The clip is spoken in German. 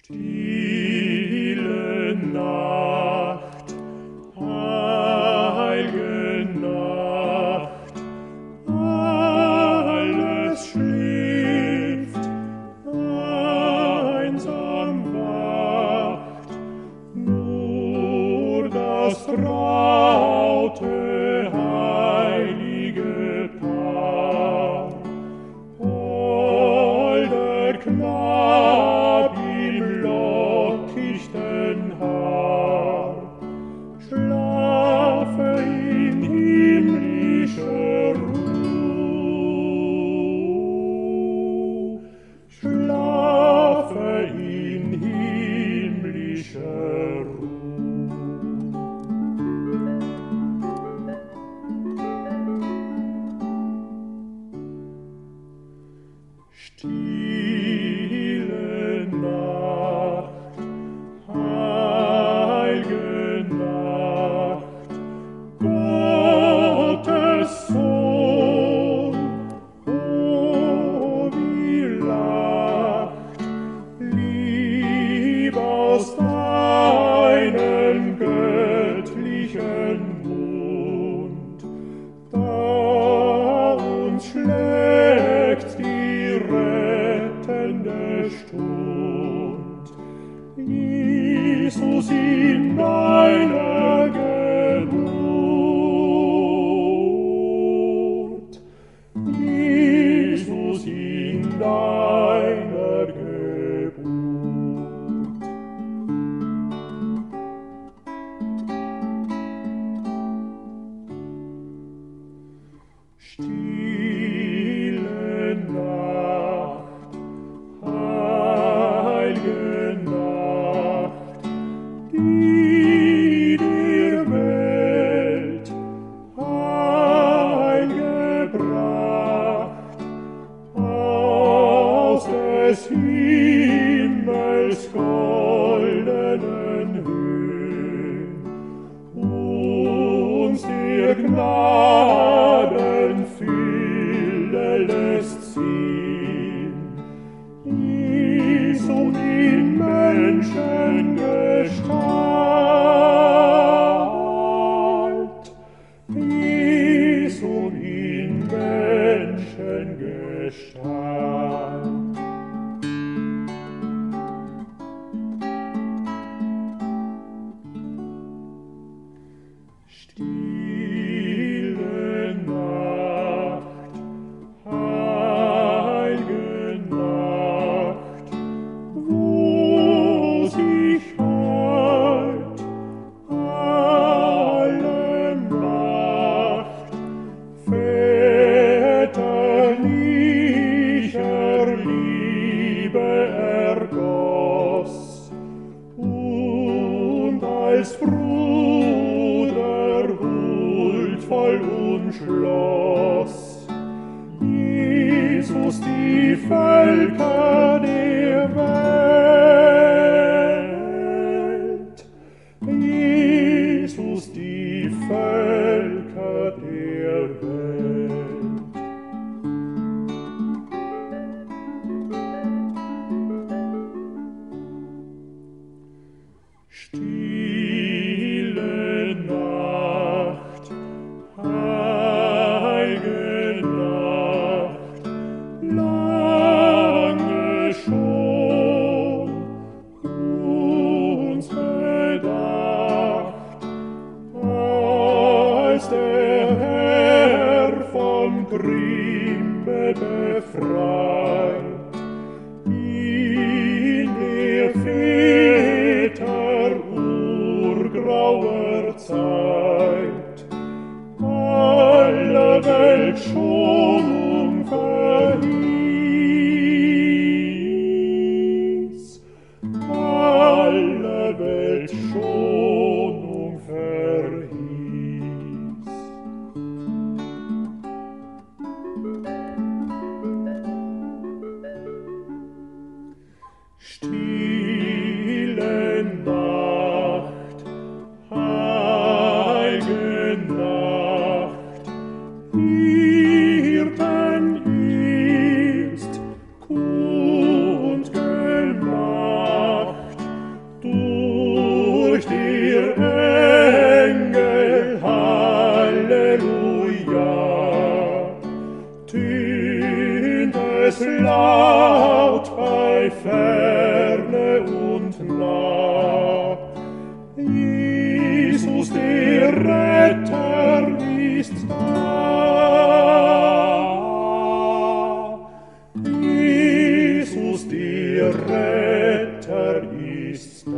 Stille Nacht, heilge Nacht, alles schläft, einsam wacht, nur das traute, heilige Paar. Holder Knab im lockichten Haar, schlafe in himmlischer Ruh, schlafe in himmlischer Ruh. Stille Nacht, heilige Nacht, Gottes Sohn, oh, wie lacht, lieb aus deinem göttlichen Mund, da uns schlägt die rettende Stund. Jesus in deiner Geburt, Jesus in deiner Geburt. Stille Nacht, heilige Nacht, die der Welt Heil gebracht, aus des Himmels goldenen Höhen, uns der Gnaden Fülle lässt sehen, Jesu in Menschengestalt, Jesu in Menschengestalt. Stille Nacht, heilige Nacht, wo sich heut alle Macht väterlicher Liebe ergoss und als Bruder huldvoll umschloss Jesus die Völker der Welt, Jesus die Völker der Welt. Stille Nacht, heilige Nacht, lange schon uns bedacht, als der Herr vom Grimme befreit, in der Väter urgrauer Zeit, aller Welt Schonung verhieß, aller Welt Schonung verhieß. Stille Nacht, heilige Nacht, Hirten ist Kund gemacht, nah. Jesus, der Retter, ist da. Jesus, der Retter, ist